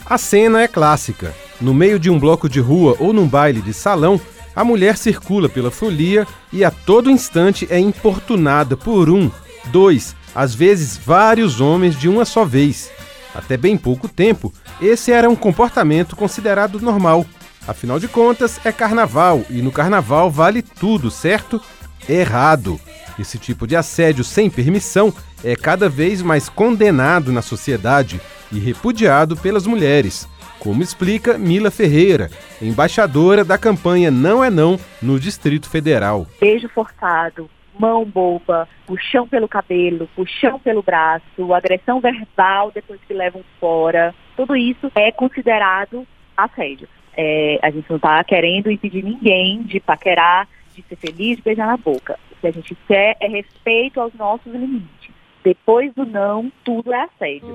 A cena é clássica. No meio de um bloco de rua ou num baile de salão, a mulher circula pela folia e a todo instante é importunada por 1, 2, às vezes vários homens de uma só vez. Até bem pouco tempo, esse era um comportamento considerado normal. Afinal de contas, é carnaval e no carnaval vale tudo, certo? Errado. Esse tipo de assédio sem permissão é cada vez mais condenado na sociedade e repudiado pelas mulheres, como explica Mila Ferreira, embaixadora da campanha Não é Não no Distrito Federal. Beijo forçado, mão boba, puxão pelo cabelo, puxão pelo braço, agressão verbal depois que levam fora, tudo isso é considerado assédio. A gente não está querendo impedir ninguém de paquerar, de ser feliz, de beijar na boca. O que a gente quer é respeito aos nossos limites. Depois do não, tudo é assédio.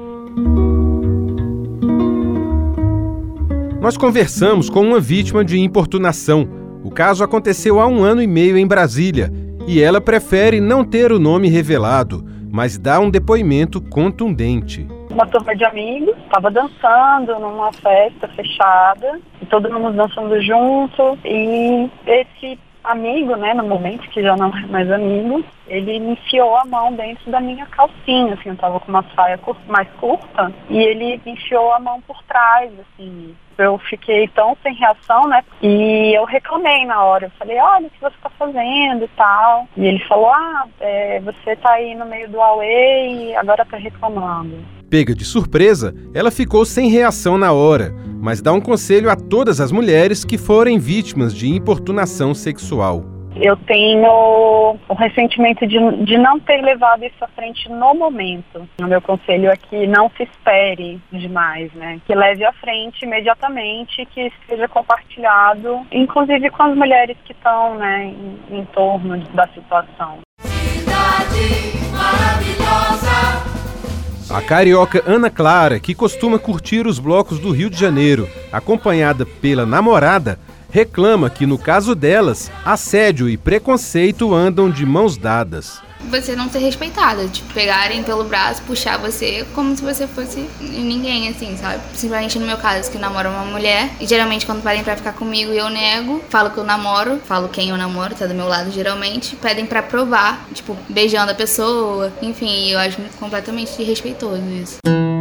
Nós conversamos com uma vítima de importunação. O caso aconteceu há 1 ano e meio em Brasília e ela prefere não ter o nome revelado, mas dá um depoimento contundente. Uma turma de amigos, estava dançando numa festa fechada, e todo mundo dançando junto, e esse amigo, né, no momento que já não é mais amigo, ele me enfiou a mão dentro da minha calcinha, assim, eu tava com uma saia mais curta, e ele me enfiou a mão por trás, assim. Eu fiquei tão sem reação, né, e eu reclamei na hora, eu falei, olha, o que você tá fazendo e tal, e ele falou, você tá aí no meio do auê e agora tá reclamando. Pega de surpresa, ela ficou sem reação na hora, mas dá um conselho a todas as mulheres que forem vítimas de importunação sexual. Eu tenho o ressentimento de não ter levado isso à frente no momento. O meu conselho é que não se espere demais, né? Que leve à frente imediatamente, que seja compartilhado, inclusive com as mulheres que estão, né, em torno da situação. Cidade maravilhosa. A carioca Ana Clara, que costuma curtir os blocos do Rio de Janeiro, acompanhada pela namorada, reclama que, no caso delas, assédio e preconceito andam de mãos dadas. Você não ser respeitada, tipo, pegarem pelo braço, puxar você como se você fosse ninguém, assim, sabe? Principalmente no meu caso, que namoro uma mulher, e geralmente quando parem pra ficar comigo eu nego, falo que eu namoro, falo quem eu namoro, tá do meu lado geralmente, pedem pra provar, tipo, beijando a pessoa, enfim, eu acho completamente desrespeitoso isso.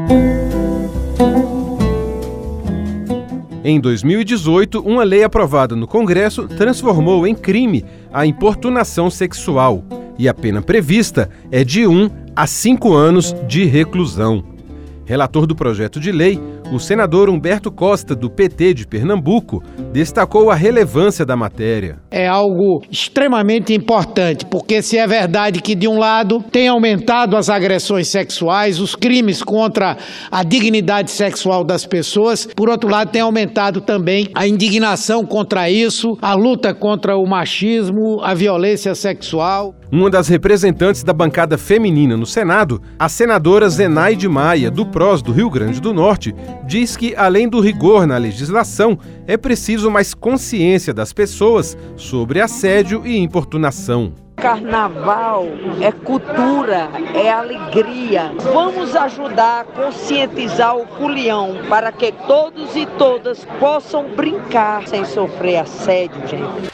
Em 2018, uma lei aprovada no Congresso transformou em crime a importunação sexual. E a pena prevista é de 1 a 5 anos de reclusão. Relator do projeto de lei, o senador Humberto Costa, do PT de Pernambuco, destacou a relevância da matéria. É algo extremamente importante, porque se é verdade que, de um lado, tem aumentado as agressões sexuais, os crimes contra a dignidade sexual das pessoas, por outro lado, tem aumentado também a indignação contra isso, a luta contra o machismo, a violência sexual. Uma das representantes da bancada feminina no Senado, a senadora Zenaide Maia, do PROS do Rio Grande do Norte, diz que, além do rigor na legislação, é preciso mais consciência das pessoas sobre assédio e importunação. Carnaval é cultura, é alegria. Vamos ajudar a conscientizar o culião para que todos e todas possam brincar sem sofrer assédio, gente.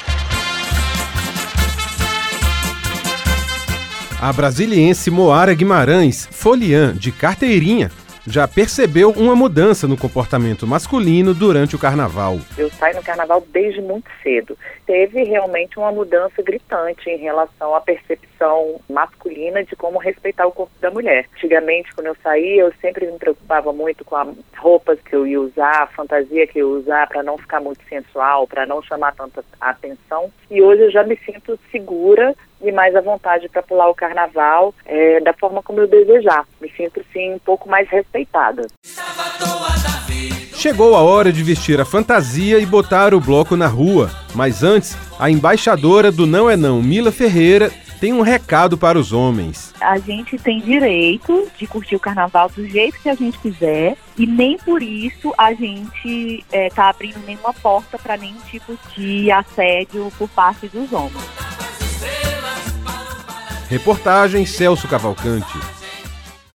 A brasiliense Moara Guimarães, foliã de carteirinha, já percebeu uma mudança no comportamento masculino durante o carnaval. Eu saio no carnaval desde muito cedo. Teve realmente uma mudança gritante em relação à percepção masculina de como respeitar o corpo da mulher. Antigamente, quando eu saía, eu sempre me preocupava muito com as roupas que eu ia usar, a fantasia que eu ia usar para não ficar muito sensual, para não chamar tanta atenção. E hoje eu já me sinto segura e mais à vontade para pular o carnaval da forma como eu desejar. Me sinto, sim, um pouco mais respeitada. Chegou a hora de vestir a fantasia e botar o bloco na rua. Mas antes, a embaixadora do Não é Não, Mila Ferreira, tem um recado para os homens. A gente tem direito de curtir o carnaval do jeito que a gente quiser e nem por isso a gente tá abrindo nenhuma porta para nenhum tipo de assédio por parte dos homens. Reportagem Celso Cavalcante.